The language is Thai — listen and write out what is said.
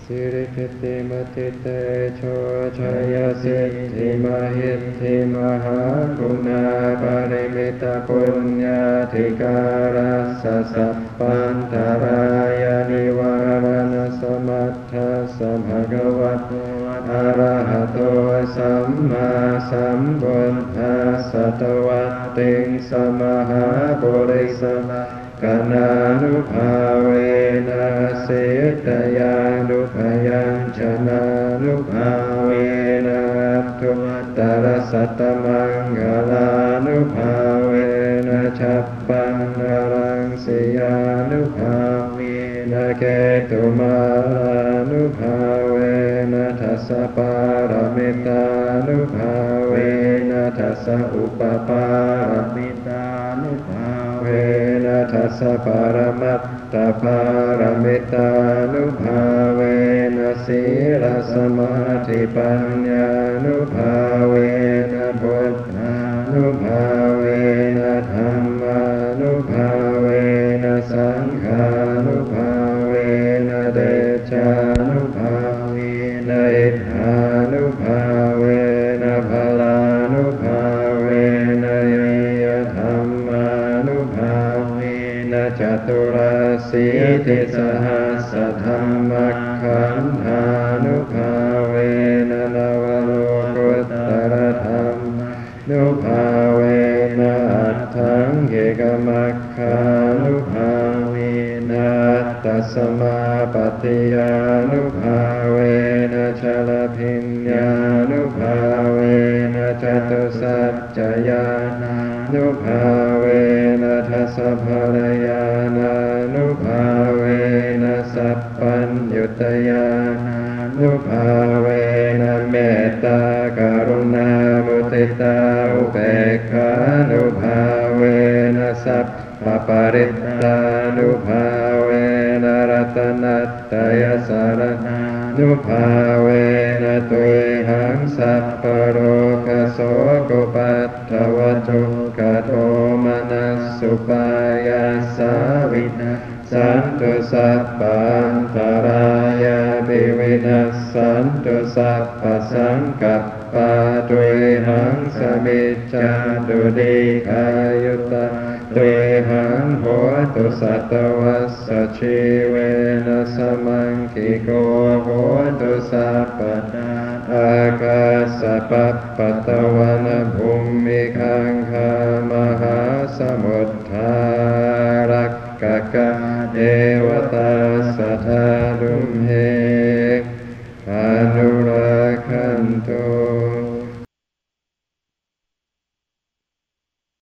สิริคติมติเตโชชัยสิทธิมหิทธิมหากุณาปริมิตปุญญาธิการัสสะสัพพันตรายานิวรณสมัทธัสสะภะคะวะโตอะระหะโตสัมมาสัมพุทธัสสะตวัตติงสมหาปุริสกนานุภาเวนะสิตยานุภยัญชนะนุภาเวนะทุตรสัตตมังคลานุภาเวนะฉัพพันนรังสียานุภาเวนะเกตุมานุภาเวนะทัสสะปารมิตานุภาเวนะทัสสะอุปปารมิตานุภาเวนะทัสสะปรมัตถปารมิตานุภาเวนะศีลสมาธิปัญญานุภาเวนะพุทธานุภาเวนะธัมมานุภาเวนะสังฆานุภาเวนะเดชานุภาเวนะอิทธานุภาเวนะพลานุภาเวนะเยยธรรมานุภาเวนะจตุราสีติสหัสสะธรรมขันธานุภาเวนะนวโลกุตตรธรรมนุภาเวนะอัตถังเกกมัคคานุภาเวนะอัตตสมาปฏิยานุภาเวนะชลพิญญานุภาเวนะจตุสัจจญานานุภาเวนะทัสสะภรญานานุภาเวนะสัพพัญญุตญานานุภาเวนะเมตตากรุณามุทิตาอุเบกขานุภาเวนะสัพพปริตตานุภาเวนะรัตนัตตยสารนานุภาเวนะตุยหังสัพพโรกโสกุปัฏฐวทุกขโทมนัสสุปายาสาวินาสันตุสัพพันตรายาภิวินัสสันตุสัพพสังกัปปะตุยหังสมิจจาตุดิขายุตาตุยหังโหตุสัตวัสสชีเวนะสมังคิโกโหตุสัพพทาอากาสปัปปตวันภูมิคังคามหาสมุทธารักกะกะเทวตาสัทธาดุมเหอนุราคันโต